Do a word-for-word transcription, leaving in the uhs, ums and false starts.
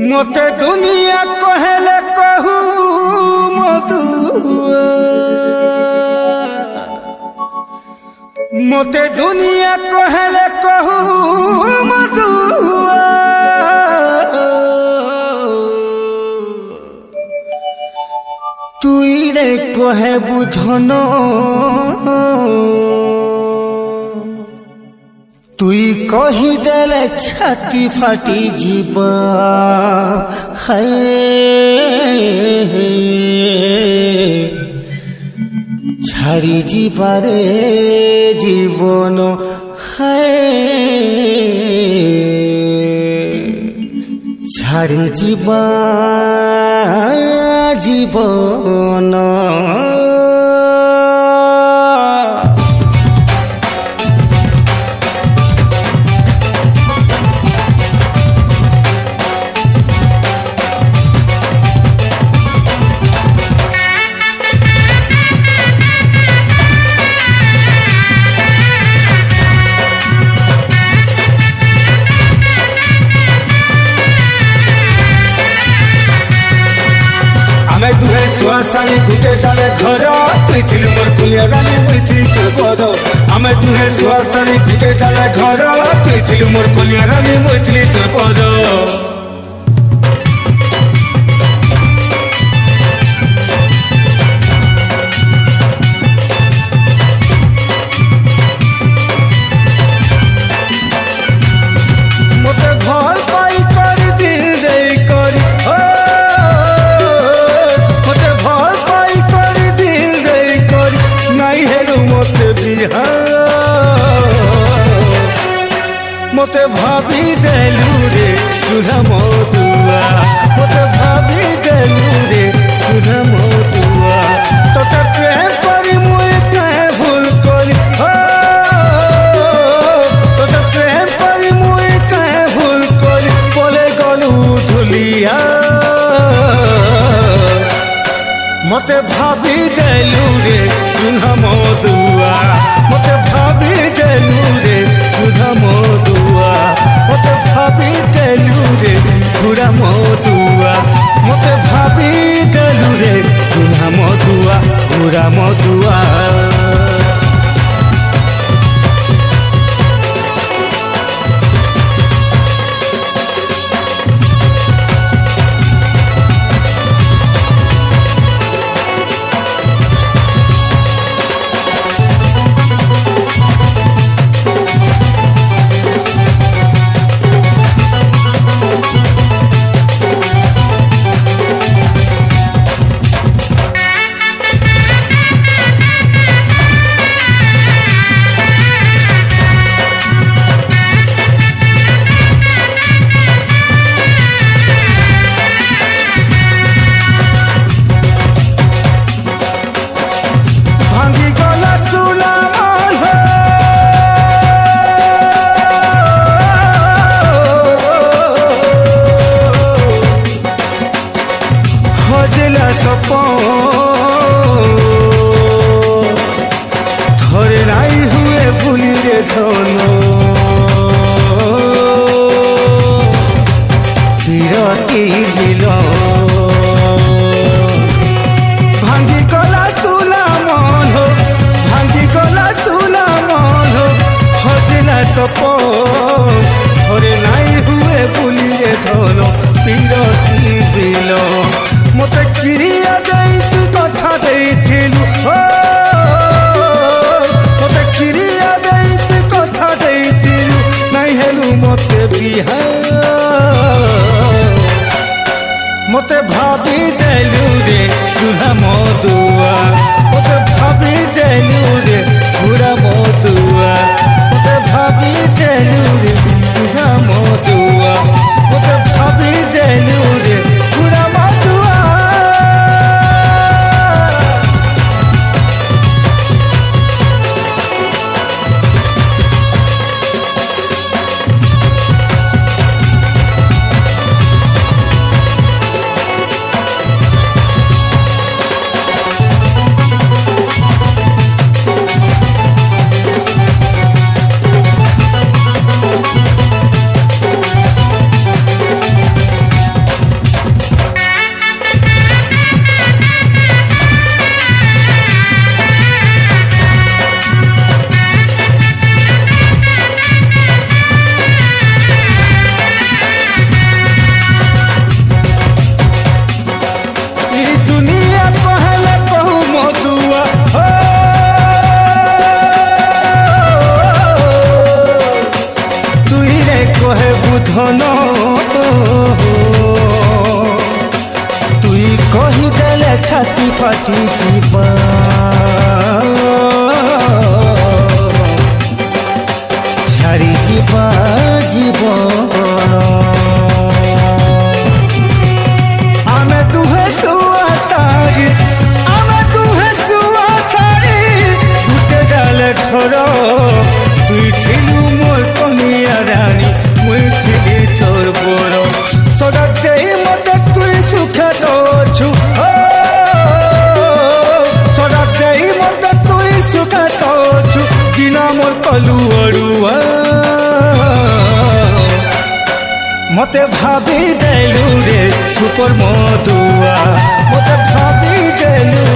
मते दुनिया कहले कहू मधुआ मते दुनिया कहले कहू मधुआ तुई रे कहे बुझन तुई कही देले छाती फाटी जीवा है छाड़ी जीवारे जीवन है छाड़ी जीवा जीवन सुहासानी गुटे डाले घर तुई थिलु मोर कुलिया रानी मुई थिलि तोर बर आमे दुहे सुहासानी गुटे डाले घर तुई थिलु मोर कुलिया रानी मुई थिलि तोर बर मते भाभी देलू रे चूल्हा मधुआ मते भाभी देलू रे चूल्हा मधुआ तोते प्रेम करी मुई कहे भूल करी हो तोते प्रेम करी मुई कहे भूल करी बोले गलू धुलिया मते भाभी देलू रे चूल्हा मधुआ मते भाभी देलू रे चूल्हा मधुआ मते भाभी देलू रे चूल्हा मधुआ मते भाभी देलू रे चूल्हा मधुआ चूल्हा मधुआ थोड़े राई हुए भूली रे धनो बिरती मिल भांगी गला तुला मन हो भांगी गला तुला मन हो हजला सपन थोड़े राई हुए भूली रे धनो बिरती मिल मते किरिया देई कथा देइथिलु हो मते किरिया देई कथा देइथिलु नै हेलु मते बिहा मते भाभी देलु रे चूल्हा मधुआ मते भाभी देलु रे चूल्हा मधुआ मते भाभी देलु रे चूल्हा मधुआ मते भाभी देलु रे चूल्हा मधुआ তুই কহি দেলে ছাতি ফাটি ଯିବା ছাড়ি ଯିବା জীবন ଆମେ ଦୁହେଁ ଶୁଆ ସାରି ଆମେ ଦୁହେଁ ଶୁଆ ସାରି ଗୋଟେ ଡାଲେ ଘର তুই ছিলু মোর কনিয়া রানী মুই ছিলি তোর বড় সদা দেই মতে তুই সুখে দোছু সদা দেই মতে তুই সুখে দোছু কিনা মোর কলু অড়ুয়া মতে ভাবি দেলু রে সুপর মধুয়া মতে ভাবি দেলু